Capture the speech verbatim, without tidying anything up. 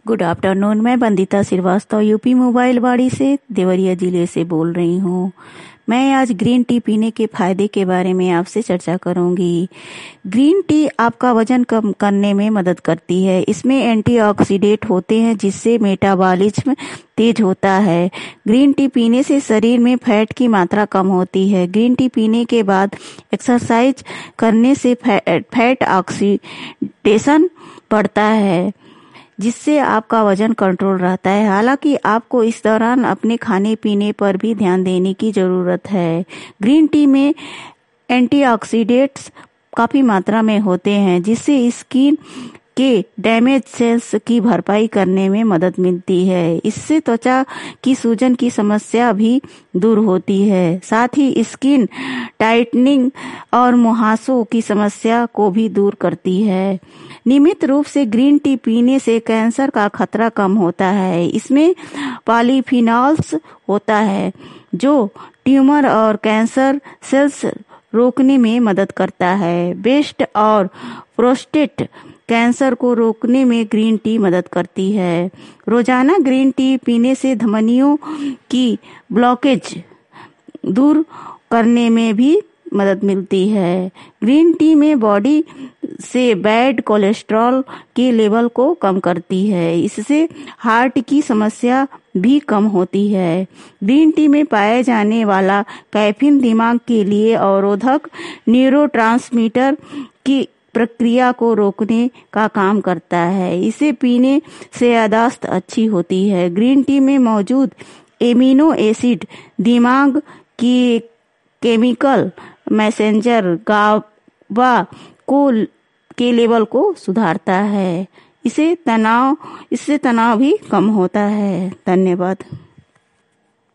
Good afternoon. मैं Bandita Srivastava UP mobile वाड़ी से देवरिया जिले से बोल रही हूँ। मैं आज ग्रीन टी पीने के फायदे के बारे में आपसे चर्चा करूंगी। ग्रीन टी आपका वजन कम करने में मदद करती है। इसमें एंटीऑक्सीडेंट होते हैं जिससे मेटाबॉलिज्म तेज होता है। ग्रीन टी पीने से शरीर में फैट की मात्रा कम होती है। ग्रीन टी पीने के बाद एक्सरसाइज करने से फैट ऑक्सीडेशन बढ़ता है जिससे आपका वजन कंट्रोल रहता है। हालांकि आपको इस दौरान अपने खाने पीने पर भी ध्यान देने की जरूरत है। ग्रीन टी में एंटीऑक्सीडेंट्स काफी मात्रा में होते हैं जिससे स्किन के डैमेज सेल्स की भरपाई करने में मदद मिलती है। इससे त्वचा की सूजन की समस्या भी दूर होती है। साथ ही स्किन टाइटनिंग और मुहासों की समस्या को भी दूर करती है। नियमित रूप से ग्रीन टी पीने से कैंसर का खतरा कम होता है। इसमें पॉलीफिनॉल्स होता है जो ट्यूमर और कैंसर सेल्स रोकने में मदद करता है। ब्रेस्ट और प्रोस्टेट कैंसर को रोकने में ग्रीन टी मदद करती है। रोजाना ग्रीन टी पीने से धमनियों की ब्लॉकेज दूर करने में भी मदद मिलती है। ग्रीन टी में बॉडी से बैड कोलेस्ट्रॉल के लेवल को कम करती है। इससे हार्ट की समस्या भी कम होती है। ग्रीन टी में पाए जाने वाला कैफीन दिमाग के लिए अवरोधक न्यूरोट्रांसमीटर की प्रक्रिया को रोकने का काम करता है। इसे पीने से याददाश्त अच्छी होती है। ग्रीन टी में मौजूद एमिनो एसिड दिमाग की केमिकल मैसेंजर गाबा को के लेवल को सुधारता है। इसे तनाव इससे तनाव भी कम होता है। धन्यवाद।